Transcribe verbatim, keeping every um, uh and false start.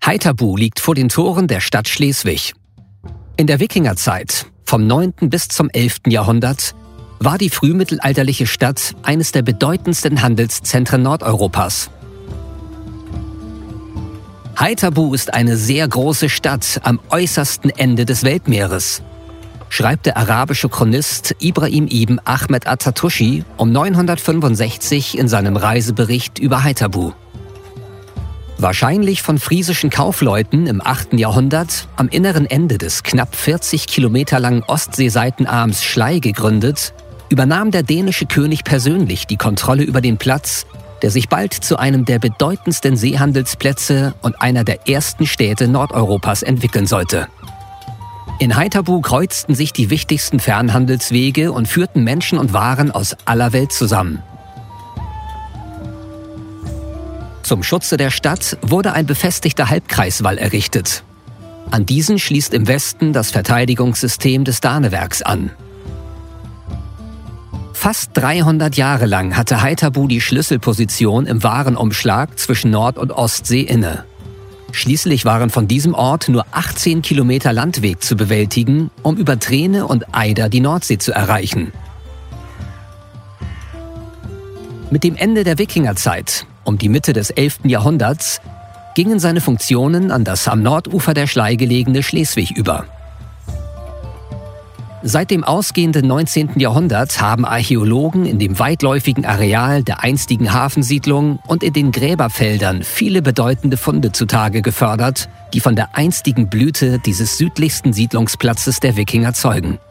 Haithabu liegt vor den Toren der Stadt Schleswig. In der Wikingerzeit, vom neunten bis zum elften Jahrhundert, war die frühmittelalterliche Stadt eines der bedeutendsten Handelszentren Nordeuropas. Haithabu ist eine sehr große Stadt am äußersten Ende des Weltmeeres, schreibt der arabische Chronist Ibrahim ibn Ahmed at-Tartushi um neunhundertfünfundsechzig in seinem Reisebericht über Haithabu. Wahrscheinlich von friesischen Kaufleuten im achten Jahrhundert am inneren Ende des knapp vierzig Kilometer langen Ostseeseitenarms Schlei gegründet, übernahm der dänische König persönlich die Kontrolle über den Platz, der sich bald zu einem der bedeutendsten Seehandelsplätze und einer der ersten Städte Nordeuropas entwickeln sollte. In Haithabu kreuzten sich die wichtigsten Fernhandelswege und führten Menschen und Waren aus aller Welt zusammen. Zum Schutze der Stadt wurde ein befestigter Halbkreiswall errichtet. An diesen schließt im Westen das Verteidigungssystem des Danewerks an. Fast dreihundert Jahre lang hatte Haithabu die Schlüsselposition im Warenumschlag zwischen Nord- und Ostsee inne. Schließlich waren von diesem Ort nur achtzehn Kilometer Landweg zu bewältigen, um über Treene und Eider die Nordsee zu erreichen. Mit dem Ende der Wikingerzeit, um die Mitte des elften Jahrhunderts, gingen seine Funktionen an das am Nordufer der Schlei gelegene Schleswig über. Seit dem ausgehenden neunzehnten Jahrhundert haben Archäologen in dem weitläufigen Areal der einstigen Hafensiedlung und in den Gräberfeldern viele bedeutende Funde zutage gefördert, die von der einstigen Blüte dieses südlichsten Siedlungsplatzes der Wikinger zeugen.